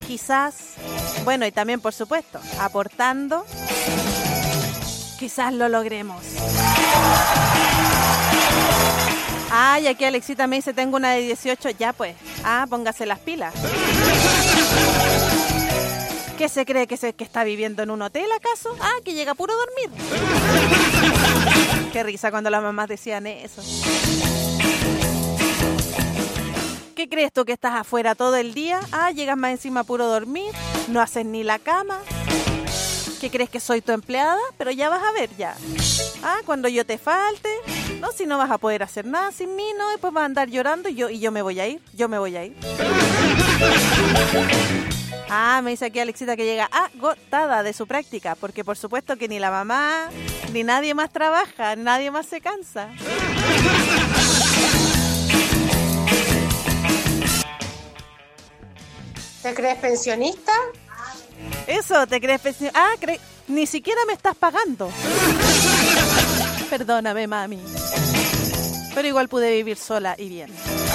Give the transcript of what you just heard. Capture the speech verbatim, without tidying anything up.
quizás, bueno, y también por supuesto, aportando, quizás lo logremos. Ah, y aquí Alexita me dice, tengo una de dieciocho, ya pues, ah, póngase las pilas. ¿Qué se cree que, se, que está viviendo en un hotel acaso? Ah, que llega puro a dormir. Qué risa cuando las mamás decían eso. ¿Qué crees tú que estás afuera todo el día? Ah, llegas más encima a puro dormir, no haces ni la cama. ¿Qué crees que soy tu empleada? Pero ya vas a ver ya. Ah, cuando yo te falte, no, si no vas a poder hacer nada sin mí, no, después vas a andar llorando y yo, y yo me voy a ir, yo me voy a ir. Ah, me dice aquí Alexita que llega agotada de su práctica, porque por supuesto que ni la mamá, ni nadie más trabaja, nadie más se cansa. ¿Te crees pensionista? Eso, ¿te crees pensionista? Ah, cre- ni siquiera me estás pagando. Perdóname, mami. Pero igual pude vivir sola y bien.